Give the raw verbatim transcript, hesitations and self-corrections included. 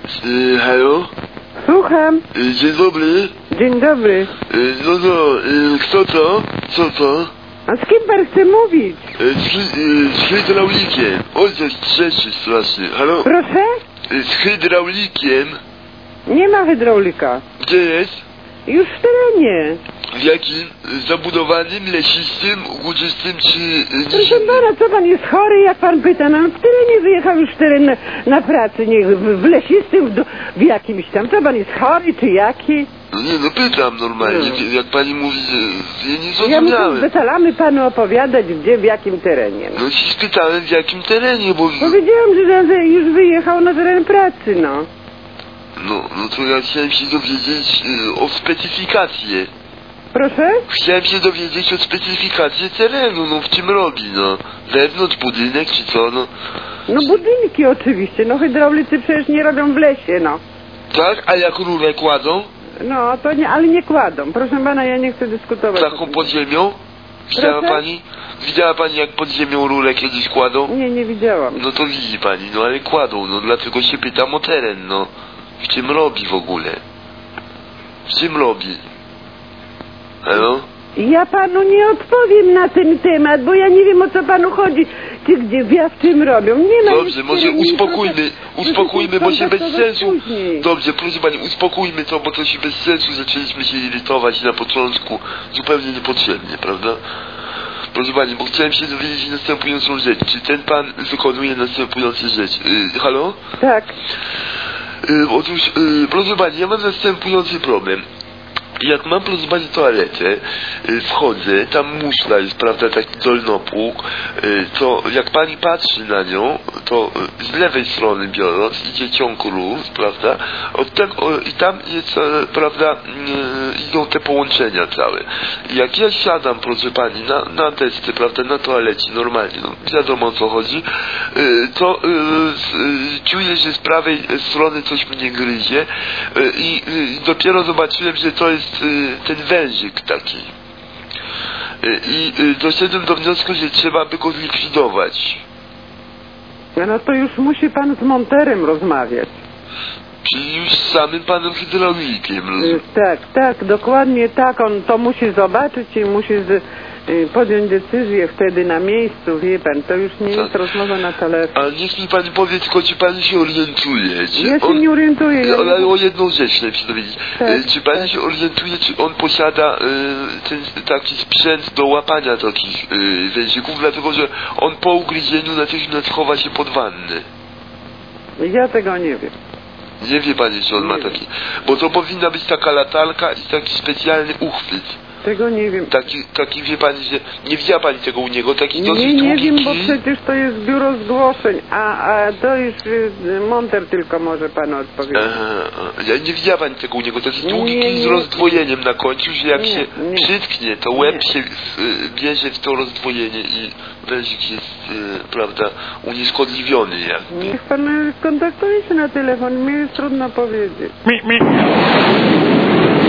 Y, halo? Słucham. Y, dzień dobry. Dzień dobry. Y, no no, y, kto to? Co to? A z kim pan chce mówić? Y, z, hy- y, z hydraulikiem. Oj, coś trzeci strasznie. Halo? Proszę? Y, z hydraulikiem. Nie ma hydraulika. Gdzie jest? Już w terenie. W jakim? Y, Zabudowanym, lesistym, górczystym czy... Y, Proszę dziecinnym? pana, co pan jest chory, jak pan pyta? No w terenie wyjechał już w teren na, na pracę, nie w, w lesistym, w, do- w jakimś tam. Co pan jest chory, czy jaki? No nie, no pytam normalnie. No. Jak pani mówi, że... Ja nie Ja zrozumiałem. muszę bezalamy panu opowiadać, gdzie, w jakim terenie. No. No ci spytałem w jakim terenie, bo... Powiedziałam, że że już wyjechał na teren pracy, no. No, no to ja chciałem się dowiedzieć y, o specyfikację. Proszę? Chciałem się dowiedzieć o specyfikację terenu, no w czym robi, no. Wewnątrz, budynek czy co, no. No budynki oczywiście, no hydraulicy przecież nie robią w lesie, no. Tak? A jak rurę kładą? No, to nie, ale nie kładą. Proszę pana, ja nie chcę dyskutować. Taką pod ziemią? Widziała Proszę? pani? Widziała pani jak pod ziemią rurę kiedyś kładą? Nie, nie widziałam. No to widzi pani, no ale kładą, no dlatego się pytam o teren, no. W czym robi w ogóle? W czym robi? Halo? Ja panu nie odpowiem na ten temat, bo ja nie wiem, o co panu chodzi. Czy gdzie, ja w czym robią? Nie ma Dobrze, nic, może nie- nie- uspokójmy, proszę- uspokójmy, proszę bo się bez kontaktować sensu... później. Dobrze, proszę pani, uspokójmy to, bo to się bez sensu zaczęliśmy się irytować na początku, zupełnie niepotrzebnie, prawda? Proszę pani, bo chciałem się dowiedzieć następującą rzecz. Czy ten pan wykonuje następujące rzeczy? Yy, halo? Tak. Yy, otóż, yy, proszę pani, ja mam następujący problem. Jak mam, proszę pani, toaletę, y, wchodzę, tam muszla jest, prawda, taki dolnopług, y, to jak pani patrzy na nią, to y, z lewej strony biorąc idzie ciąg rur, prawda, od tego, i tam jest, e, prawda, y, idą te połączenia całe. I jak ja siadam, proszę pani, na, na desce, prawda, na toalecie, normalnie, no, wiadomo o co chodzi, y, to y, y, czuję, że z prawej strony coś mnie gryzie y, i y, dopiero zobaczyłem, że to jest ten wężyk taki. I doszedłem do wniosku, że trzeba by go zlikwidować. No to już musi pan z monterem rozmawiać. Czyli już z samym panem hydraulikiem, rozumiem. Y, Tak, tak, dokładnie tak. On to musi zobaczyć i musi z, y, podjąć decyzję wtedy na miejscu, wie pan. To już nie Tak. jest rozmowa na telefon. A niech mi pani powie, tylko czy pani się orientuje? Czy Ja się on... nie orientuję. Ja Ale nie... o jedną rzecz chciałem się dowiedzieć. Tak, E, czy pani tak. się orientuje, czy on posiada e, ten taki sprzęt do łapania takich e, wężyków, dlatego że on po ugryzieniu natychmiast chowa się pod wannę. Ja tego nie wiem. Nie wie pani, czy on ma Nie taki... Bo to powinna być taka latarka i taki specjalny uchwyt. Tego nie wiem. Taki, taki wie pani, że... Nie widziała pani tego u niego? Taki dosyć Nie, nie długi wiem, bo kij. przecież to jest biuro zgłoszeń, a, a to już y, monter tylko może panu odpowiedzieć. Aha, ja nie widziała pani tego u niego. To jest długi Nie, kij z nie. rozdwojeniem na końcu, że jak Nie, się nie. przytknie, to łeb Nie. się y, bierze w to rozdwojenie i wężyk jest, y, prawda, unieszkodliwiony jakby. Niech pan skontaktuje się na telefon, mi jest trudno powiedzieć. Mi, mi.